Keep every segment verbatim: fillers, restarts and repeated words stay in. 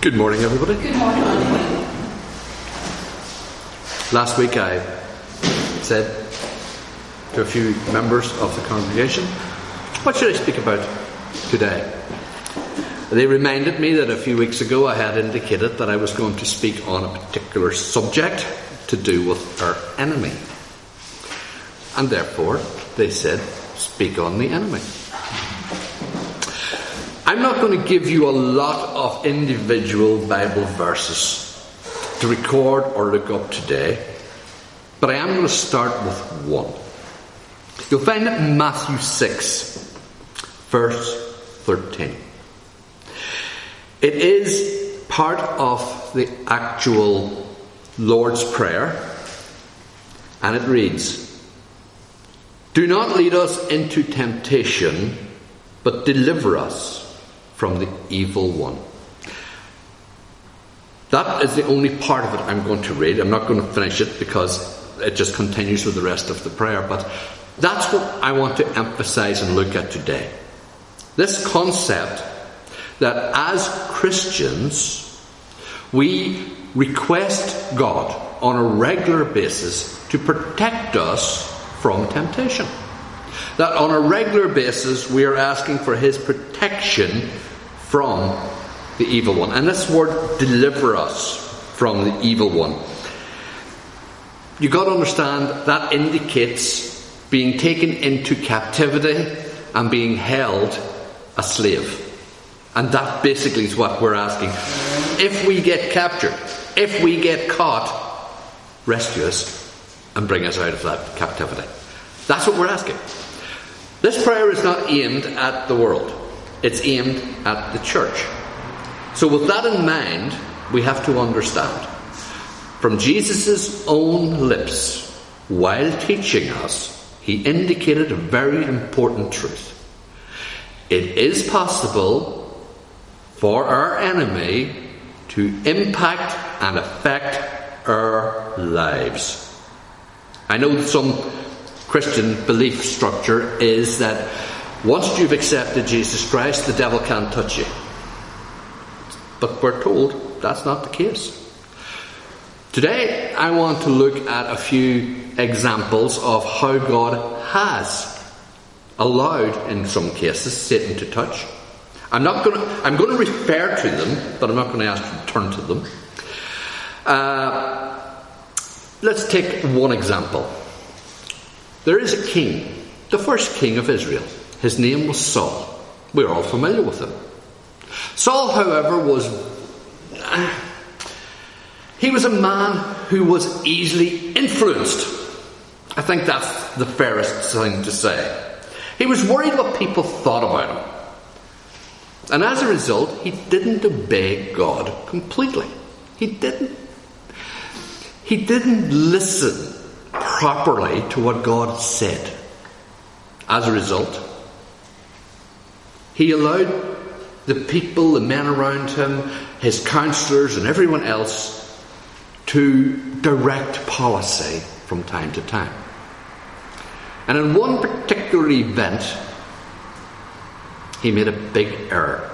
Good morning, everybody. Good morning. Last week I said to a few members of the congregation, what should I speak about today? They reminded me that a few weeks ago I had indicated that I was going to speak on a particular subject to do with our enemy. And therefore, they said, speak on the enemy. I'm not going to give you a lot of individual Bible verses to record or look up today, but I am going to start with one. You'll find it in Matthew six, verse thirteen. It is part of the actual Lord's Prayer, and it reads, "Do not lead us into temptation, but deliver us from the evil one." That is the only part of it I'm going to read. I'm not going to finish it because it just continues with the rest of the prayer, but that's what I want to emphasize and look at today. This concept that as Christians, we request God on a regular basis to protect us from temptation. That on a regular basis we are asking for His protection from the evil one. And this word, deliver us from the evil one. You've got to understand that indicates being taken into captivity and being held a slave. And that basically is what we're asking. If we get captured, if we get caught, rescue us and bring us out of that captivity. That's what we're asking. This prayer is not aimed at the world. It's aimed at the church. So with that in mind, we have to understand, from Jesus' own lips, while teaching us, He indicated a very important truth. It is possible for our enemy to impact and affect our lives. I know some Christian belief structure is that once you've accepted Jesus Christ, the devil can't touch you. But we're told that's not the case. Today, I want to look at a few examples of how God has allowed, in some cases, Satan to touch. I'm not going to, I'm going to refer to them, but I'm not going to ask you to turn to them. Uh, let's take one example. There is a king, the first king of Israel. His name was Saul. We're all familiar with him. Saul, however, was uh, he was a man who was easily influenced. I think that's the fairest thing to say. He was worried what people thought about him. And as a result, he didn't obey God completely. He didn't. He didn't listen properly to what God said. As a result, he allowed the people, the men around him, his counselors and everyone else to direct policy from time to time. And in one particular event, he made a big error.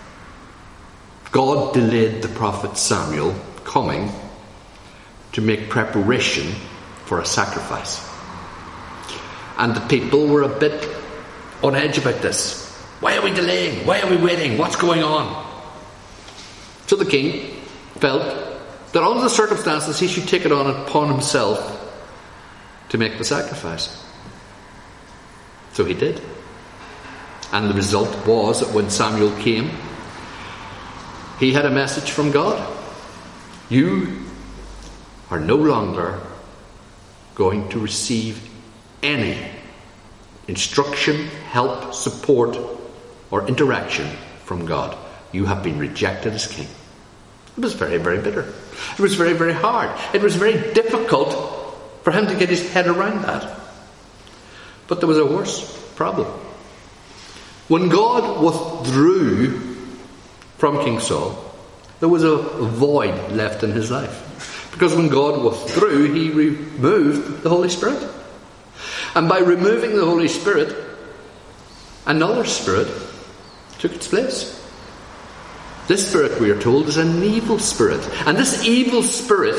God delayed the prophet Samuel coming to make preparation for a sacrifice. And the people were a bit on edge about this. Why are we delaying? Why are we waiting? What's going on? So the king felt that under the circumstances he should take it on upon himself to make the sacrifice. So he did. And the result was that when Samuel came, he had a message from God. You are no longer going to receive any instruction, help, support, or interaction from God. You have been rejected as king. It was very, very bitter. It was very, very hard. It was very difficult for him to get his head around that. But there was a worse problem. When God withdrew from King Saul, there was a void left in his life. Because when God withdrew, He removed the Holy Spirit. And by removing the Holy Spirit, another spirit took its place. This spirit, we are told, is an evil spirit. And this evil spirit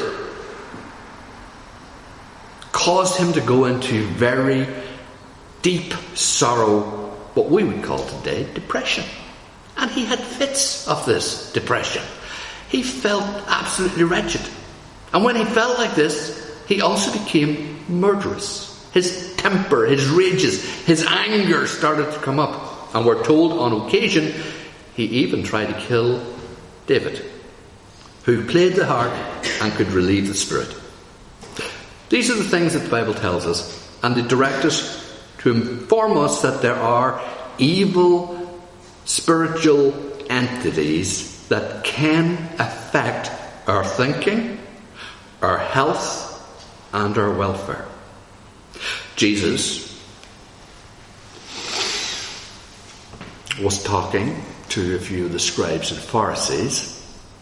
caused him to go into very deep sorrow, what we would call today depression. And he had fits of this depression. He felt absolutely wretched. And when he felt like this, he also became murderous. His temper, his rages, his anger started to come up. And we're told on occasion, he even tried to kill David, who played the harp and could relieve the spirit. These are the things that the Bible tells us, and they direct us to inform us that there are evil spiritual entities that can affect our thinking, our health, and our welfare. Jesus was talking to a few of the scribes and Pharisees.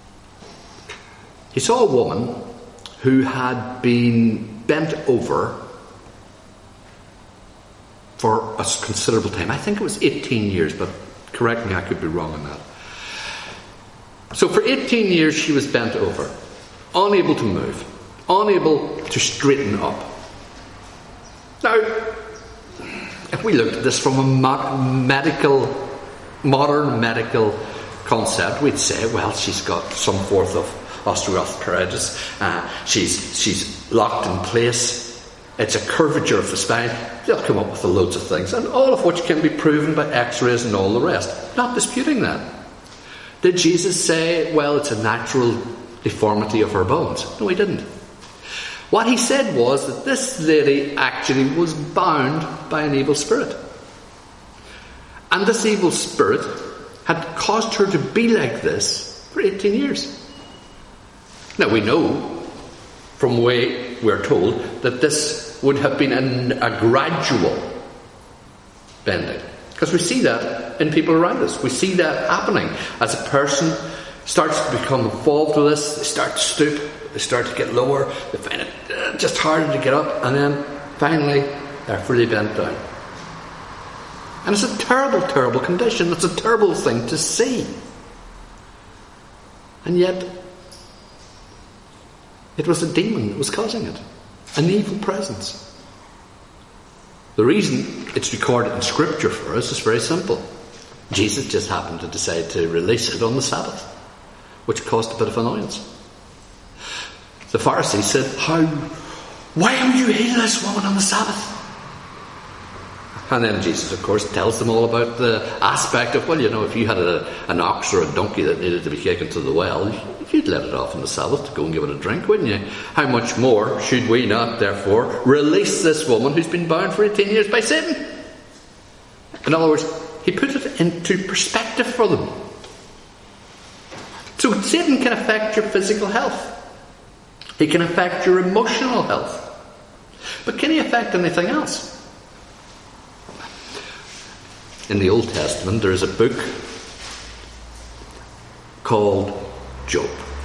He saw a woman who had been bent over for a considerable time. I think it was eighteen years, but correct me, I could be wrong on that. So for eighteen years she was bent over, unable to move, unable to straighten up. Now, if we looked at this from a medical, modern medical concept, we'd say, well, she's got some form of osteoarthritis, uh, she's, she's locked in place, it's a curvature of the spine. They'll come up with loads of things, and all of which can be proven by x-rays and all the rest. Not disputing that. Did Jesus say, well, it's a natural deformity of her bones? No, he didn't. What he said was that this lady actually was bound by an evil spirit. And this evil spirit had caused her to be like this for eighteen years. Now we know, from the way we're told, that this would have been an, a gradual bending. Because we see that in people around us. We see that happening. As a person starts to become involved with this, they start to stoop, they start to get lower, they find it just harder to get up, and then finally they're fully bent down. And it's a terrible, terrible condition. It's a terrible thing to see. And yet, it was a demon that was causing it. An evil presence. The reason it's recorded in Scripture for us is very simple. Jesus just happened to decide to release it on the Sabbath, which caused a bit of annoyance. The Pharisees said, How, why would you heal this woman on the Sabbath? And then Jesus, of course, tells them all about the aspect of, well, you know, if you had a, an ox or a donkey that needed to be taken to the well, you'd let it off on the Sabbath to go and give it a drink, wouldn't you? How much more should we not, therefore, release this woman who's been bound for eighteen years by Satan? In other words, he put it into perspective for them. So Satan can affect your physical health. He can affect your emotional health. But can he affect anything else? In the Old Testament, there is a book called Job.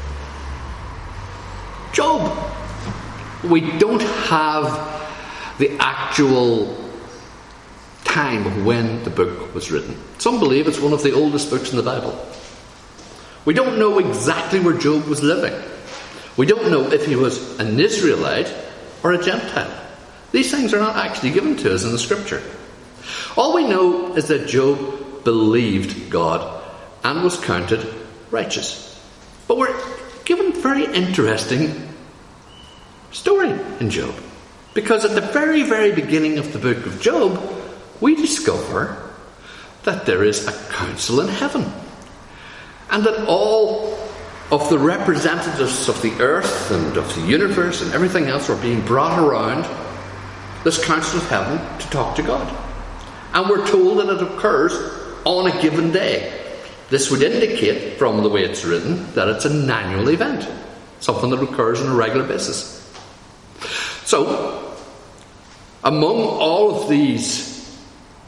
Job. We don't have the actual time of when the book was written. Some believe it's one of the oldest books in the Bible. We don't know exactly where Job was living. We don't know if he was an Israelite or a Gentile. These things are not actually given to us in the Scripture. All we know is that Job believed God and was counted righteous. But we're given a very interesting story in Job. Because at the very, very beginning of the book of Job, we discover that there is a council in heaven. And that all of the representatives of the earth and of the universe and everything else are being brought around this council of heaven to talk to God. And we're told that it occurs on a given day. This would indicate, from the way it's written, that it's an annual event. Something that occurs on a regular basis. So, among all of these,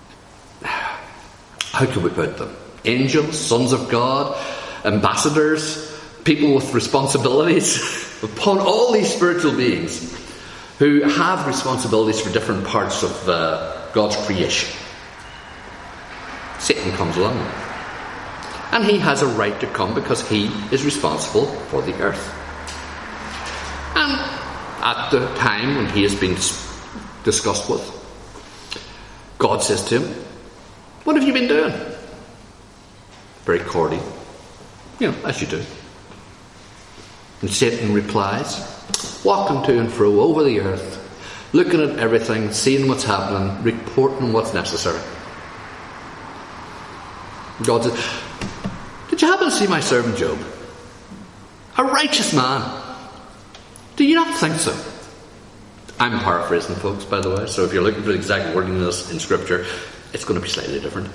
how can we put them? Angels, sons of God, ambassadors, people with responsibilities. Upon all these spiritual beings who have responsibilities for different parts of uh, God's creation, Satan comes along. and he has a right to come because he is responsible for the earth. And at the time when he has been discussed with, God says to him, "What have you been doing?" Very cordial, you know, as you do. And Satan replies, "Walking to and fro over the earth, looking at everything, seeing what's happening, reporting what's necessary." God says, "Did you happen to see my servant Job? A righteous man. Do you not think so?" I'm paraphrasing, folks, by the way, so if you're looking for the exact wording of this in Scripture, it's going to be slightly different.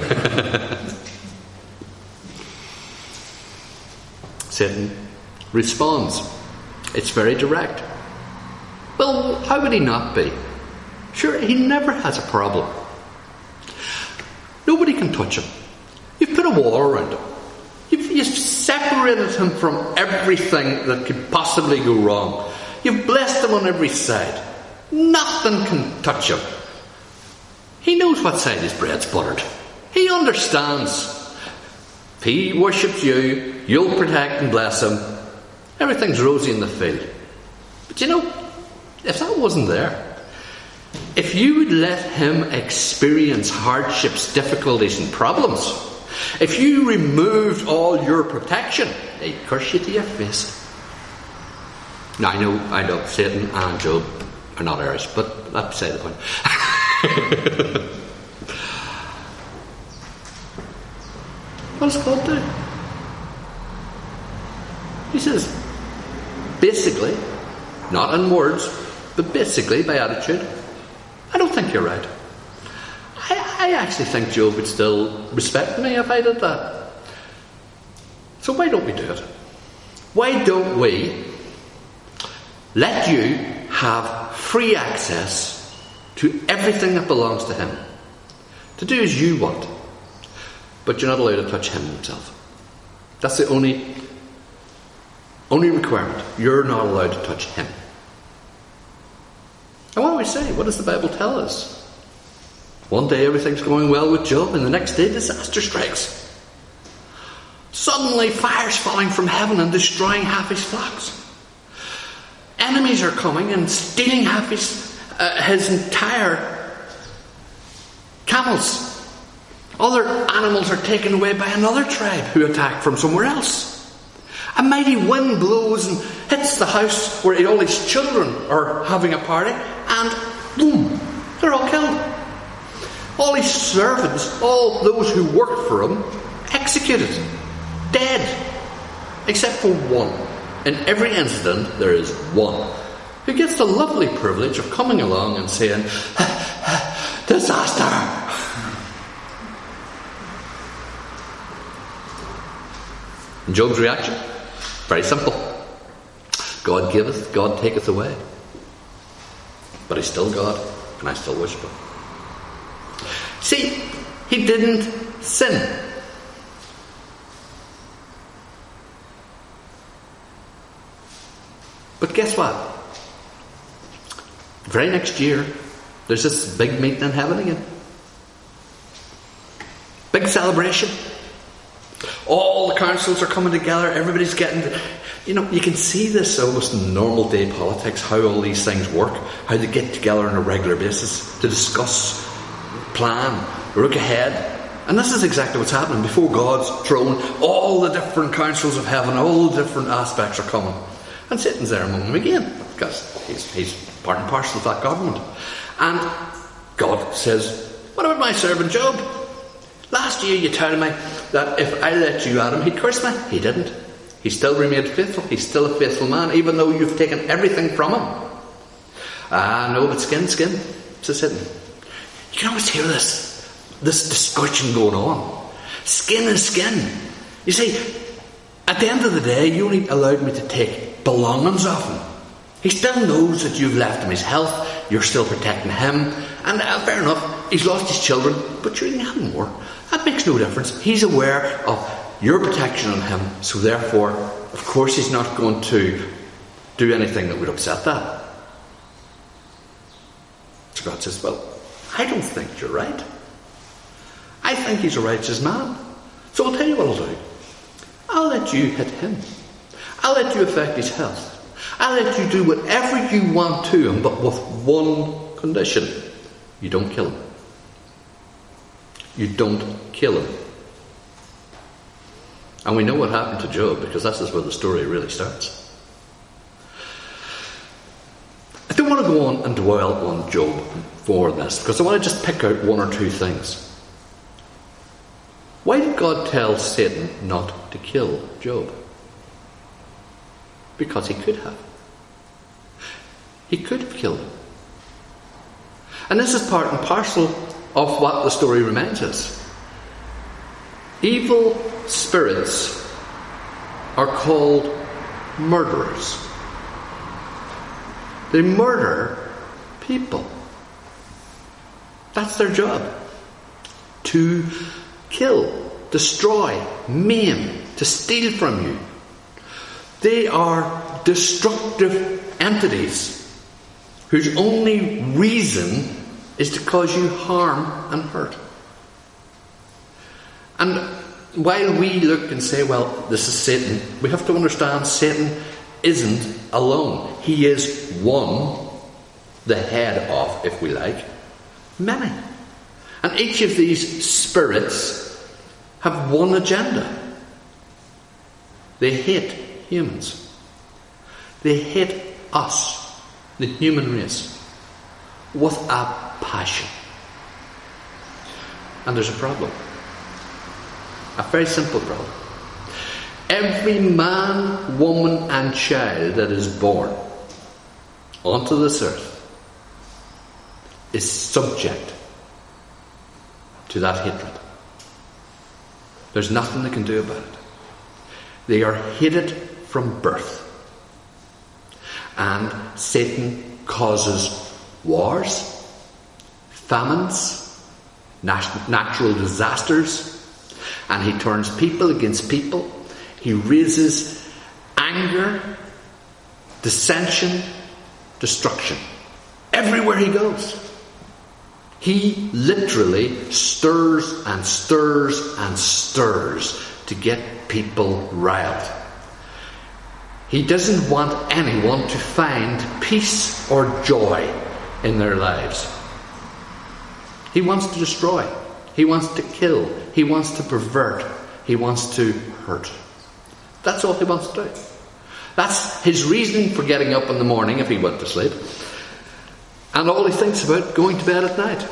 Satan responds. It's very direct. Well, how would he not be? Sure, he never has a problem. Nobody can touch him. You've put a wall around him. You've, you've separated him from everything that could possibly go wrong. You've blessed him on every side. Nothing can touch him. He knows what side his bread's buttered. He understands. If he worships you, you'll protect and bless him. Everything's rosy in the field. But you know, if that wasn't there, if you would let him experience hardships, difficulties and problems, if you removed all your protection, he'd curse you to your face. Now, I know, I know, Satan and Job are not Irish, but that's beside the point. What does God do? He says, basically, not in words, but basically by attitude, I don't think you're right. I, I actually think Job would still respect me if I did that. So why don't we do it? Why don't we let you have free access to everything that belongs to him, to do as you want, but you're not allowed to touch him himself. That's the only only requirement. You're not allowed to touch him. And what do we say? What does the Bible tell us? One day everything's going well with Job, and the next day disaster strikes. Suddenly fire's falling from heaven and destroying half his flocks. Enemies are coming and stealing half his, uh, his entire camels. Other animals are taken away by another tribe who attack from somewhere else. A mighty wind blows and hits the house where all his children are having a party, and boom, they're all killed. All his servants, all those who worked for him, executed, dead, except for one. In every incident, there is one who gets the lovely privilege of coming along and saying, "Disaster!" And Job's reaction? Very simple. God giveth, God taketh away. But he's still God, and I still worship him. See, he didn't sin. But guess what? The very next year, there's this big meeting in heaven again. Big celebration. All the councils are coming together. Everybody's getting... To, you know, you can see this almost in normal day politics, how all these things work, how they get together on a regular basis to discuss, plan, look ahead. And this is exactly what's happening. Before God's throne, all the different councils of heaven, all the different aspects are coming. And Satan's there among them again, because he's, he's part and parcel of that government. And God says, "What about my servant Job? Last year you told me that if I let you at him, he'd curse me." He didn't. He still remained faithful. He's still a faithful man, even though you've taken everything from him. Ah, no, but skin, skin, says Satan. You can always hear this, this discussion going on. Skin is skin. You see, at the end of the day, you only allowed me to take belongings off him. He still knows that you've left him his health, you're still protecting him, and uh, fair enough, he's lost his children, but you didn't have more. That makes no difference. He's aware of your protection on him, so therefore, of course, he's not going to do anything that would upset that. So God says, "Well, I don't think you're right. I think he's a righteous man. So I'll tell you what I'll do. I'll let you hit him. I'll let you affect his health. I'll let you do whatever you want to him, but with one condition. You don't kill him. You don't kill him. And we know what happened to Job, because this is where the story really starts. I don't want to go on and dwell on Job for this, because I want to just pick out one or two things. Why did God tell Satan not to kill Job? Because he could have. He could have killed him. And this is part and parcel of what the story reminds us. Evil spirits are called murderers. They murder people. That's their job. To kill, destroy, maim, to steal from you. They are destructive entities whose only reason is to cause you harm and hurt. And while we look and say, well, this is Satan, we have to understand Satan isn't alone. He is one, the head of, if we like, many. And each of these spirits have one agenda. They hate humans. They hate us, the human race, with a passion. And there's a problem. A very simple problem. Every man, woman and child that is born onto this earth is subject to that hatred. There's nothing they can do about it. They are hated from birth. And Satan causes wars, famines, nat- natural disasters, and he turns people against people. He raises anger, dissension, destruction. Everywhere he goes. He literally stirs and stirs and stirs to get people riled. He doesn't want anyone to find peace or joy in their lives. He wants to destroy. He wants to kill. He wants to pervert. He wants to hurt. That's all he wants to do. That's his reasoning for getting up in the morning if he went to sleep. And all he thinks about going to bed at night.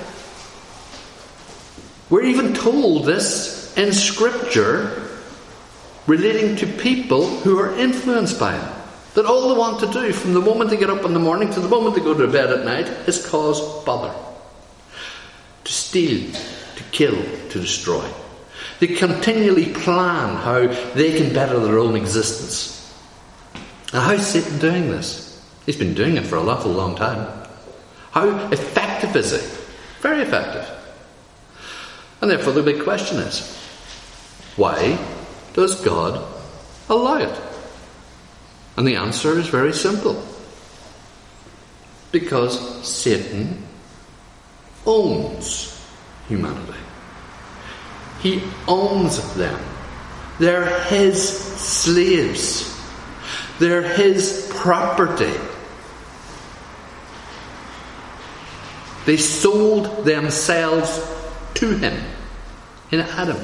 We're even told this in Scripture relating to people who are influenced by him. That all they want to do from the moment they get up in the morning to the moment they go to bed at night is cause bother. To steal, to kill, to destroy. They continually plan how they can better their own existence. Now, how's Satan doing this? He's been doing it for an awful long time. How effective is he? Very effective. And therefore the big question is, why does God allow it? And the answer is very simple. Because Satan owns humanity. He owns them. They're his slaves. They're his property. They sold themselves to him in Adam.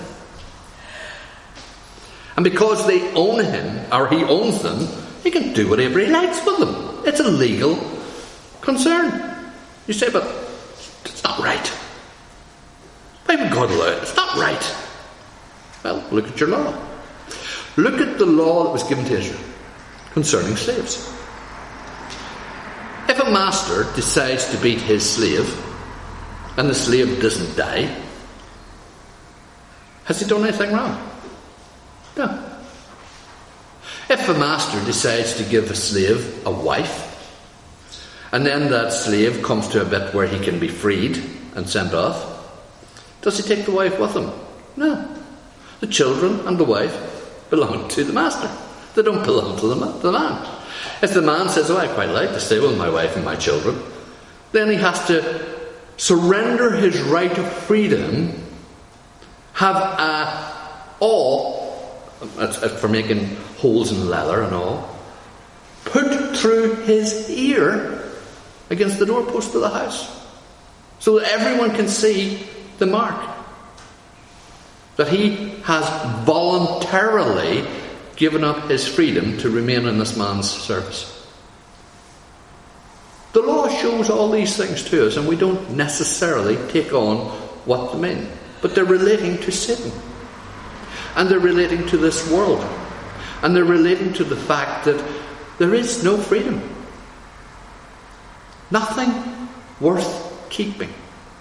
And because they own him, or he owns them, he can do whatever he likes with them. It's a legal concern. You say, but it's not right. Why would God allow it? It's not right. Well, look at your law. Look at the law that was given to Israel concerning slaves. If a master decides to beat his slave and the slave doesn't die, has he done anything wrong? No. If a master decides to give a slave a wife, and then that slave comes to a bit where he can be freed and sent off, does he take the wife with him? No. The children and the wife belong to the master. They don't belong to the man. If the man says, oh, I quite like to stay with my wife and my children, then he has to surrender his right of freedom, have a all, it's, it's for making holes in leather and all, put through his ear against the doorpost of the house, so that everyone can see the mark. That he has voluntarily given up his freedom to remain in this man's service. The law shows all these things to us, and we don't necessarily take on what they mean. But they're relating to Satan. And they're relating to this world. And they're relating to the fact that there is no freedom. Nothing worth keeping.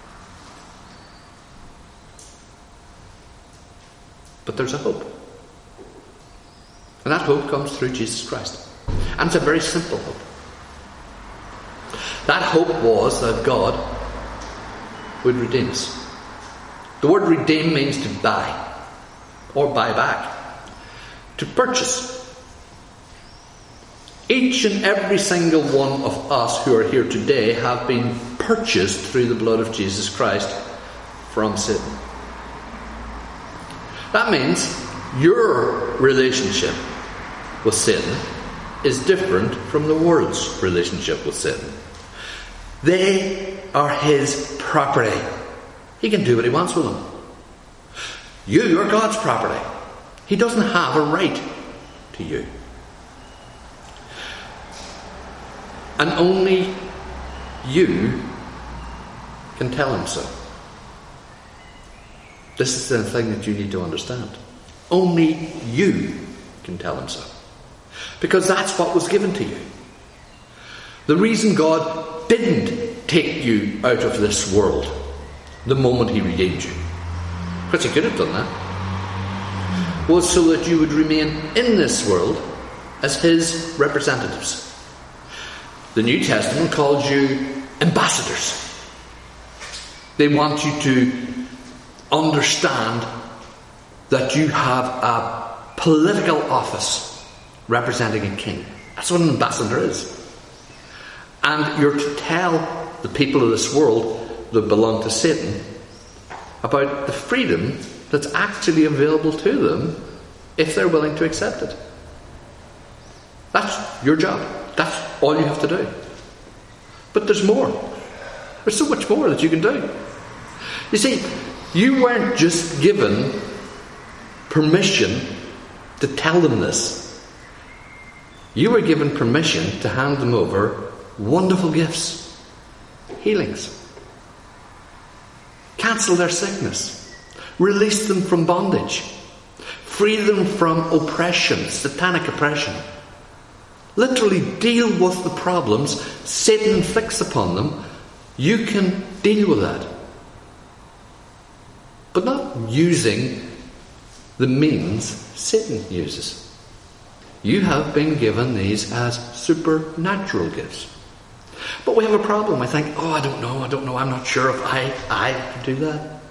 But there's a hope. And that hope comes through Jesus Christ. And it's a very simple hope. That hope was that God would redeem us. The word redeem means to buy, or buy back, to purchase. Each and every single one of us who are here today have been purchased through the blood of Jesus Christ from Satan. That means your relationship with Satan is different from the world's relationship with Satan. They are his property. He can do what he wants with them. You are God's property. He doesn't have a right to you. And only you can tell him so. This is the thing that you need to understand. Only you can tell him so. Because that's what was given to you. The reason God didn't take you out of this world the moment he redeemed you, because he could have done that, was so that you would remain in this world as his representatives. The New Testament calls you ambassadors. They want you to understand that you have a political office representing a king. That's what an ambassador is. And you're to tell the people of this world that belong to Satan about the freedom that's actually available to them if they're willing to accept it. That's your job. That's all you have to do. But there's more. There's so much more that you can do. You see, you weren't just given permission to tell them this. You were given permission to hand them over wonderful gifts, healings, cancel their sickness, release them from bondage, free them from oppression, satanic oppression. Literally deal with the problems Satan inflicts upon them. You can deal with that. But not using the means Satan uses. You have been given these as supernatural gifts. But we have a problem. I think, oh, I don't know, I don't know, I'm not sure if I, I can do that.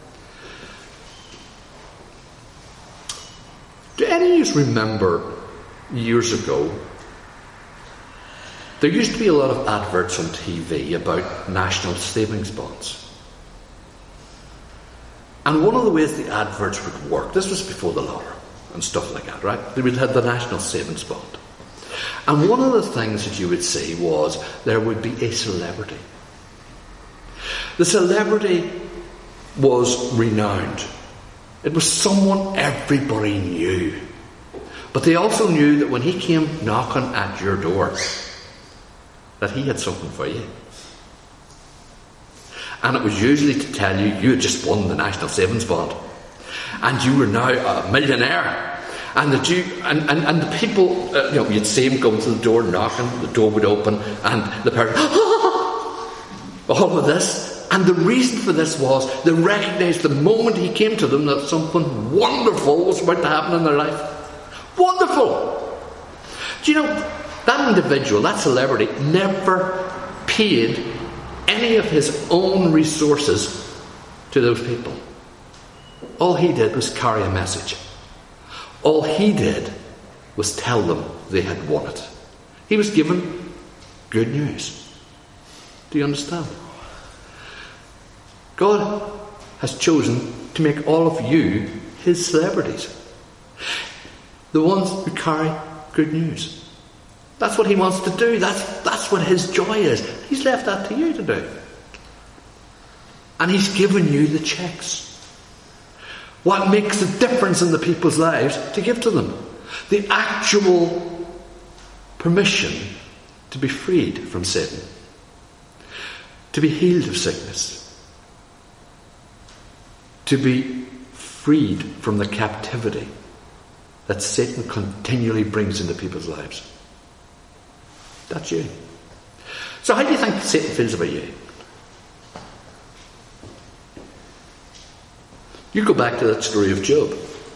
Do any of you remember years ago, there used to be a lot of adverts on T V about national savings bonds. And one of the ways the adverts would work, this was before the law and stuff like that, right? They would have the national savings bond. And one of the things that you would see was there would be a celebrity. The celebrity was renowned. It was someone everybody knew. But they also knew that when he came knocking at your door, that he had something for you. And it was usually to tell you you had just won the national savings bond. And you were now a millionaire. And that you and, and, and the people, uh, you know, you'd see him going to the door, knocking, the door would open, and the person, all of this. And the reason for this was they recognised the moment he came to them that something wonderful was about to happen in their life. Wonderful! Do you know, that individual, that celebrity, never paid any of his own resources to those people. All he did was carry a message. All he did was tell them they had won it. He was given good news. Do you understand? God has chosen to make all of you his celebrities. The ones who carry good news. That's what he wants to do. That's, that's what his joy is. He's left that to you to do. And he's given you the checks. What makes a difference in the people's lives to give to them? The actual permission to be freed from Satan. To be healed of sickness. To be freed from the captivity that Satan continually brings into people's lives. That's you. So how do you think Satan feels about you? You go back to that story of Job.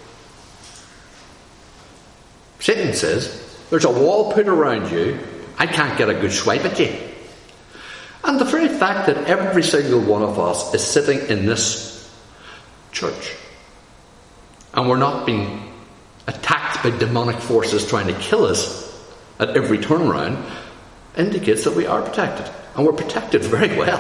Satan says, there's a wall put around you, I can't get a good swipe at you. And the very fact that every single one of us is sitting in this church, and we're not being attacked by demonic forces trying to kill us at every turnaround, indicates that we are protected. And we're protected very well.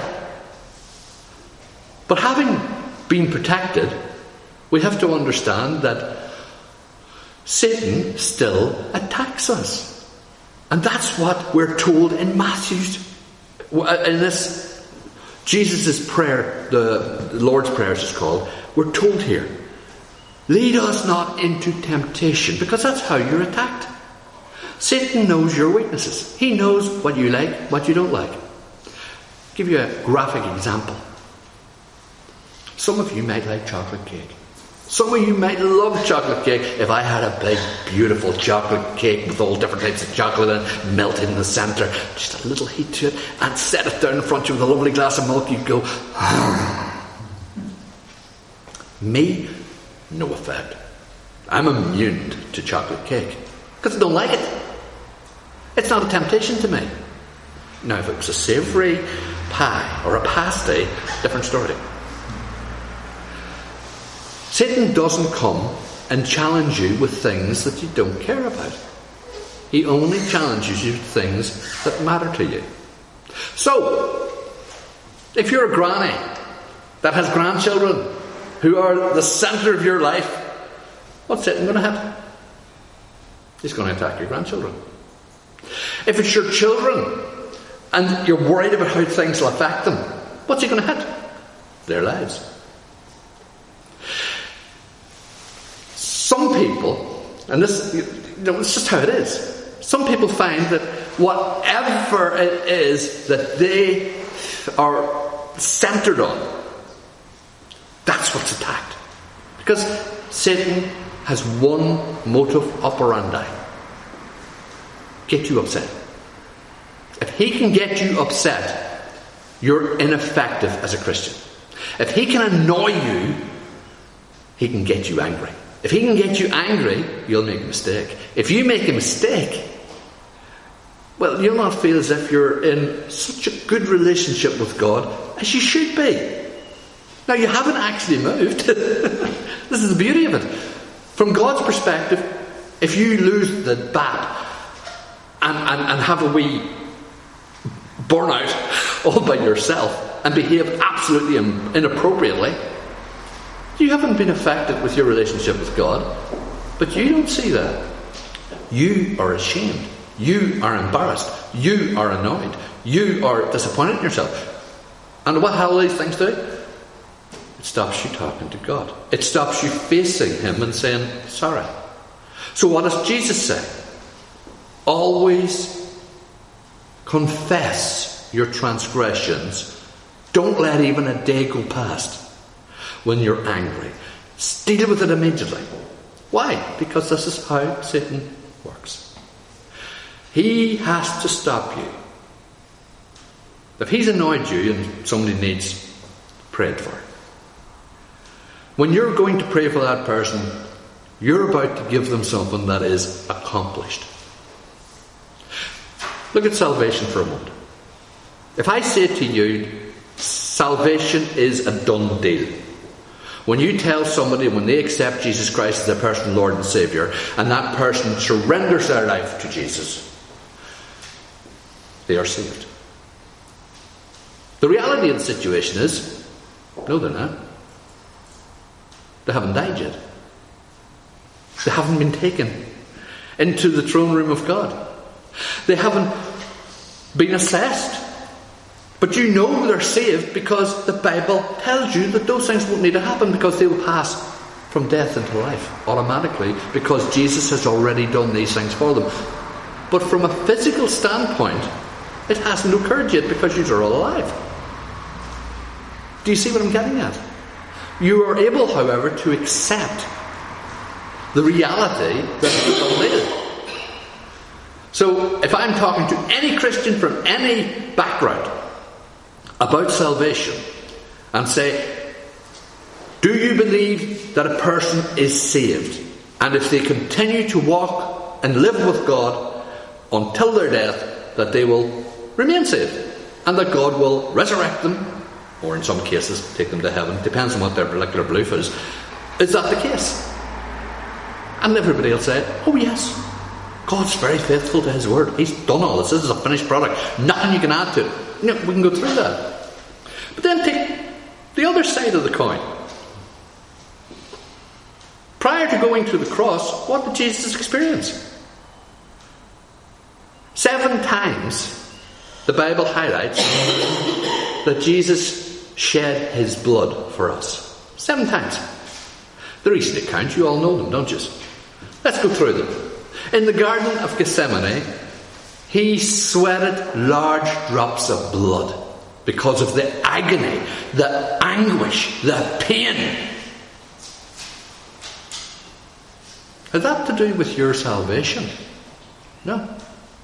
But having been protected, we have to understand that Satan still attacks us. And that's what we're told in Matthew's, in this, Jesus' prayer, the Lord's Prayer is called, we're told here, lead us not into temptation, because that's how you're attacked. Satan knows your weaknesses. He knows what you like, what you don't like. I'll give you a graphic example. Some of you might like chocolate cake. Some of you might love chocolate cake. If I had a big, beautiful chocolate cake with all different types of chocolate and melted in the centre, just a little heat to it, and set it down in front of you with a lovely glass of milk, you'd go, me, no effect. I'm immune to chocolate cake because I don't like it. It's not a temptation to me. Now, if it was a savoury pie or a pasty, different story. Satan doesn't come and challenge you with things that you don't care about. He only challenges you with things that matter to you. So, if you're a granny that has grandchildren who are the centre of your life, what's Satan going to hit? He's going to attack your grandchildren. If it's your children and you're worried about how things will affect them, what's he going to hit? Their lives. Some people, and this, you know, it's just how it is. Some people find that whatever it is that they are centred on, that's what's attacked. Because Satan has one motive operandi. Get you upset. If he can get you upset, you're ineffective as a Christian. If he can annoy you, he can get you angry. If he can get you angry, you'll make a mistake. If you make a mistake, well, you'll not feel as if you're in such a good relationship with God as you should be. Now, you haven't actually moved. This is the beauty of it. From God's perspective, if you lose the bat and, and, and have a wee burnout all by yourself and behave absolutely inappropriately, you haven't been affected with your relationship with God. But you don't see that. You are ashamed. You are embarrassed. You are annoyed. You are disappointed in yourself. And what all these things do? It stops you talking to God. It stops you facing him and saying, sorry. So what does Jesus say? Always confess your transgressions. Don't let even a day go past when you're angry. Deal with it immediately. Why? Because this is how Satan works. He has to stop you. If he's annoyed you and somebody needs prayed for, when you're going to pray for that person, you're about to give them something that is accomplished. Look at salvation for a moment. If I say to you, salvation is a done deal. When you tell somebody, when they accept Jesus Christ as their personal Lord and Saviour, and that person surrenders their life to Jesus, they are saved. The reality of the situation is, no, they're not. They haven't died yet. They haven't been taken into the throne room of God. They haven't been assessed. But you know they're saved because the Bible tells you that those things won't need to happen, because they will pass from death into life automatically, because Jesus has already done these things for them. But from a physical standpoint, it hasn't occurred yet because you are all alive. Do you see what I'm getting at? You are able, however, to accept the reality that you have later. So, if I'm talking to any Christian from any background about salvation and say, do you believe that a person is saved? And if they continue to walk and live with God until their death, that they will remain saved, and that God will resurrect them, or in some cases take them to heaven, depends on what their particular belief is. Is that the case? And everybody will say, oh yes, God's very faithful to his word. He's done all this. This is a finished product. Nothing you can add to it. You know, we can go through that. But then take the other side of the coin. Prior to going to the cross, what did Jesus experience? Seven times the Bible highlights that Jesus shed his blood for us. Seven times. The recent account, you all know them, don't you? Let's go through them. In the Garden of Gethsemane, he sweated large drops of blood because of the agony, the anguish, the pain. Has that to do with your salvation? No.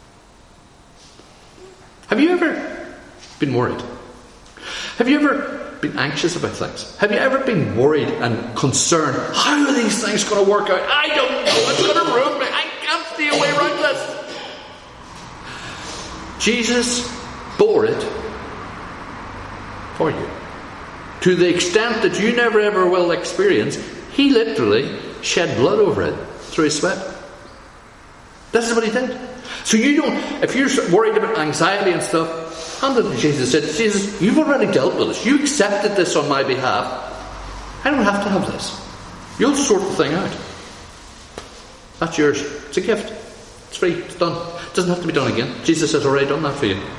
Have you ever been worried? Have you ever been anxious about things? Have you ever been worried and concerned? How are these things going to work out? I don't know. It's going to ruin me. I can't see a way around this. Jesus bore it for you. To the extent that you never ever will experience, he literally shed blood over it through his sweat. This is what he did. So you don't, if you're worried about anxiety and stuff, hand it to Jesus and said, Jesus, you've already dealt with this. You accepted this on my behalf. I don't have to have this. You'll sort the thing out. That's yours. It's a gift. It's free. It's done. It doesn't have to be done again. Jesus has already done that for you.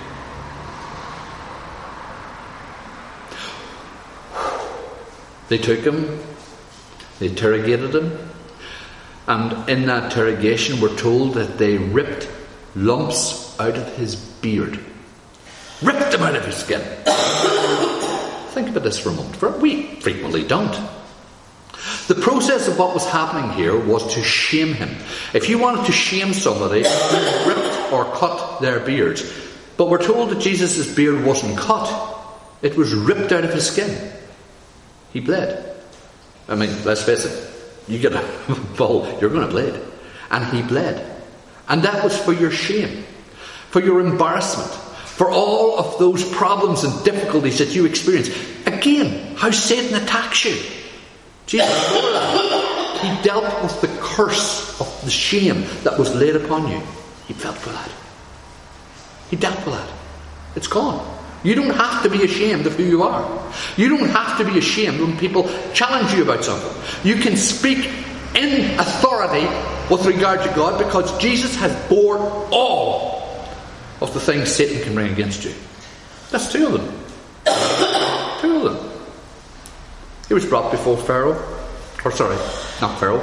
They took him. They interrogated him. And in that interrogation, we're told that they ripped lumps out of his beard. Ripped them out of his skin. Think about this for a moment. For we frequently don't. The process of what was happening here was to shame him. If you wanted to shame somebody, you ripped or cut their beards. But we're told that Jesus' beard wasn't cut. It was ripped out of his skin. He bled. I mean, let's face it. You get a bull, you're going to bleed. And he bled. And that was for your shame, for your embarrassment, for all of those problems and difficulties that you experience. Again, how Satan attacks you. Jesus, he dealt with the curse of the shame that was laid upon you. He felt for that. He dealt with that. It's gone. You don't have to be ashamed of who you are. You don't have to be ashamed when people challenge you about something. You can speak in authority with regard to God because Jesus has borne all of the things Satan can bring against you. That's two of them. Two of them. He was brought before Pharaoh. Or sorry, not Pharaoh.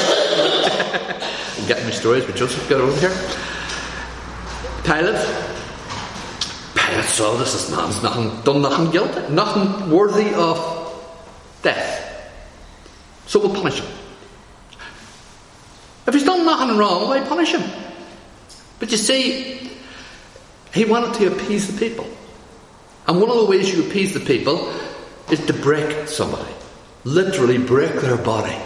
I'm getting my stories with Joseph. Get over here. Pilate. Pilate saw this, this man's nothing, done nothing guilty, nothing worthy of death. So we'll punish him. If he's done nothing wrong, why punish him? But you see, he wanted to appease the people. And one of the ways you appease the people is to break somebody. Literally break their body.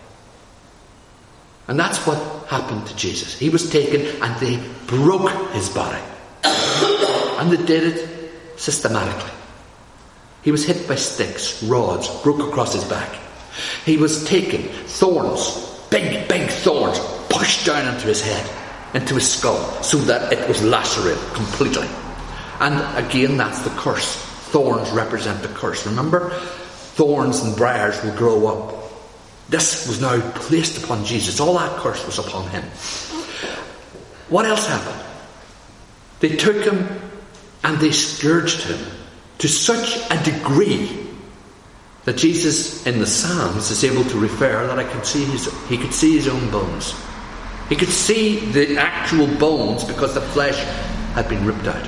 And that's what happened to Jesus. He was taken and they broke his body. And they did it systematically. He was hit by sticks, rods, broke across his back. He was taken, thorns, big, big thorns, pushed down into his head, into his skull, so that it was lacerated completely. And again, that's the curse. Thorns represent the curse. Remember? Thorns and briars will grow up. This was now placed upon Jesus. All that curse was upon him. What else happened? They took him and they scourged him to such a degree that Jesus in the Psalms is able to refer that I could see his, he could see his own bones. He could see the actual bones because the flesh had been ripped out.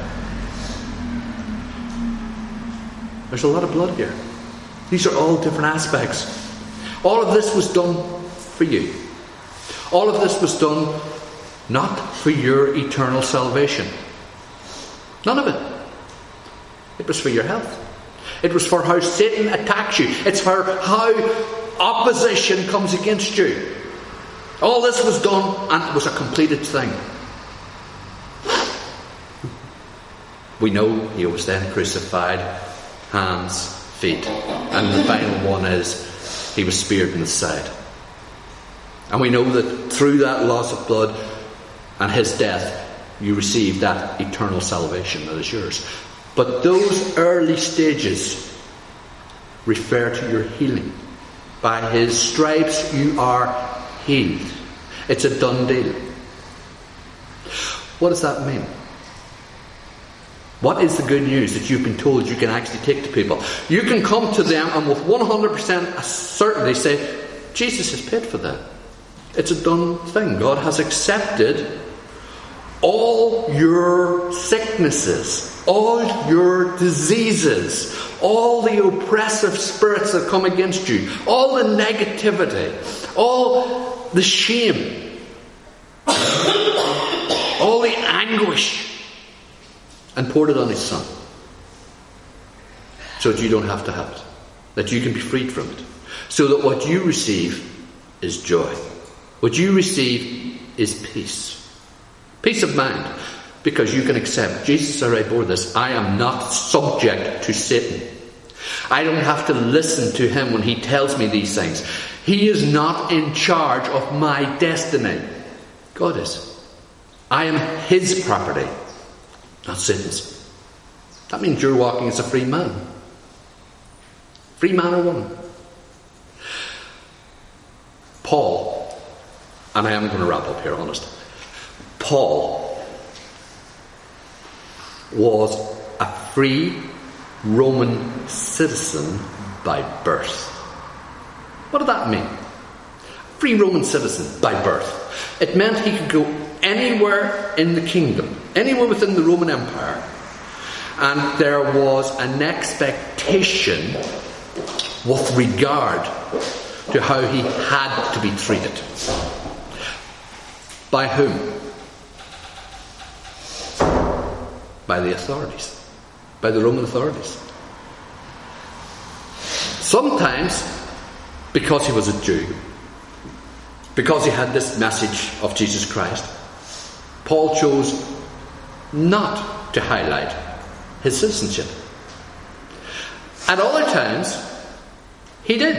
There's a lot of blood here. These are all different aspects. All of this was done for you. All of this was done not for your eternal salvation. None of it. It was for your health. It was for how Satan attacks you. It's for how opposition comes against you. All this was done and it was a completed thing. We know he was then crucified, hands, feet. And the final one is he was speared in the side. And we know that through that loss of blood and his death, you received that eternal salvation that is yours. But those early stages refer to your healing. By his stripes you are healed. It's a done deal. What does that mean? What is the good news that you've been told you can actually take to people? You can come to them and with one hundred percent certainty say, Jesus has paid for that. It's a done thing. God has accepted all your sicknesses, all your diseases, all the oppressive spirits that come against you, all the negativity, all the shame, all the anguish, and poured it on his Son. So that you don't have to have it. That you can be freed from it. So that what you receive is joy. What you receive is peace. Peace of mind. Because you can accept, Jesus already bore this. I am not subject to Satan. I don't have to listen to him when he tells me these things. He is not in charge of my destiny. God is. I am his property, not Satan's. That means you're walking as a free man. Free man or woman. Paul, and I am going to wrap up here, honest. Paul was a free Roman citizen by birth. What did that mean? Free Roman citizen by birth. It meant he could go anywhere in the kingdom, anywhere within the Roman Empire, and there was an expectation with regard to how he had to be treated. By whom? By the authorities. By the Roman authorities. Sometimes, because he was a Jew, because he had this message of Jesus Christ, Paul chose not to highlight his citizenship. At other times, he did.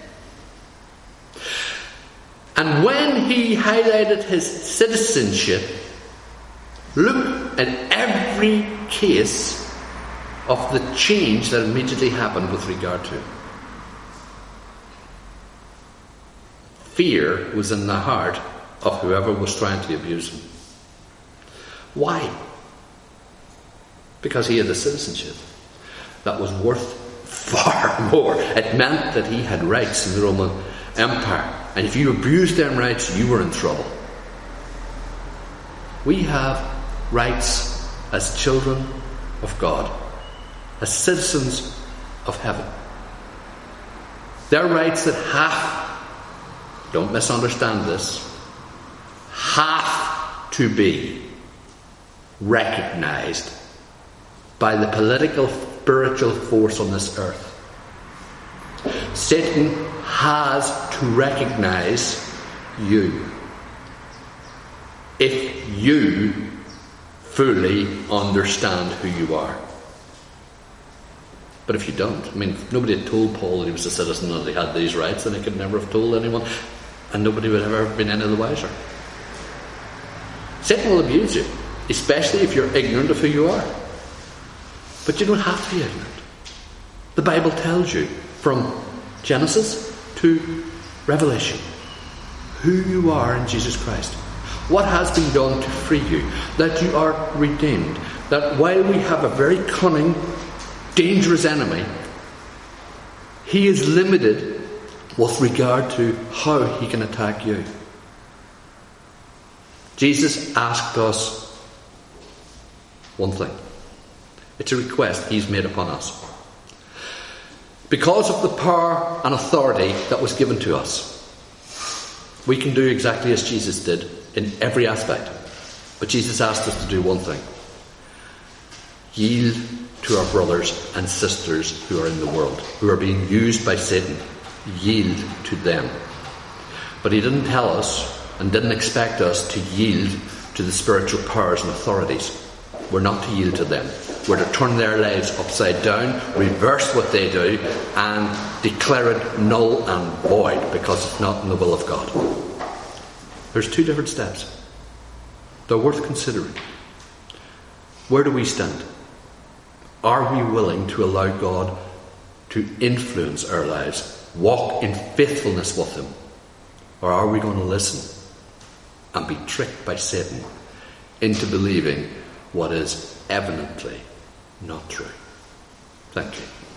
And when he highlighted his citizenship, look at every case of the change that immediately happened with regard to it. Fear was in the heart of whoever was trying to abuse him. Why? Because he had a citizenship that was worth far more. It meant that he had rights in the Roman Empire. And if you abused them rights, you were in trouble. We have rights as children of God, as citizens of heaven. They're rights that have, don't misunderstand this, have to be recognized by the political, spiritual force on this earth. Satan has to recognize you if you fully understand who you are. But if you don't, I mean, nobody had told Paul that he was a citizen and that he had these rights, and he could never have told anyone, and nobody would have ever been any the wiser. Satan will abuse you, especially if you're ignorant of who you are. But you don't have to be ignorant. The Bible tells you from Genesis to Revelation. Who you are in Jesus Christ. What has been done to free you. That you are redeemed. That while we have a very cunning, dangerous enemy, he is limited with regard to how he can attack you. Jesus asked us one thing. It's a request he's made upon us. Because of the power and authority that was given to us, we can do exactly as Jesus did in every aspect. But Jesus asked us to do one thing. Yield to our brothers and sisters who are in the world, who are being used by Satan. Yield to them. But he didn't tell us and didn't expect us to yield to the spiritual powers and authorities. We're not to yield to them. We're to turn their lives upside down, reverse what they do, and declare it null and void because it's not in the will of God. There's two different steps. They're worth considering. Where do we stand? Are we willing to allow God to influence our lives, walk in faithfulness with him? Or are we going to listen and be tricked by Satan into believing what is evidently not true? Thank you.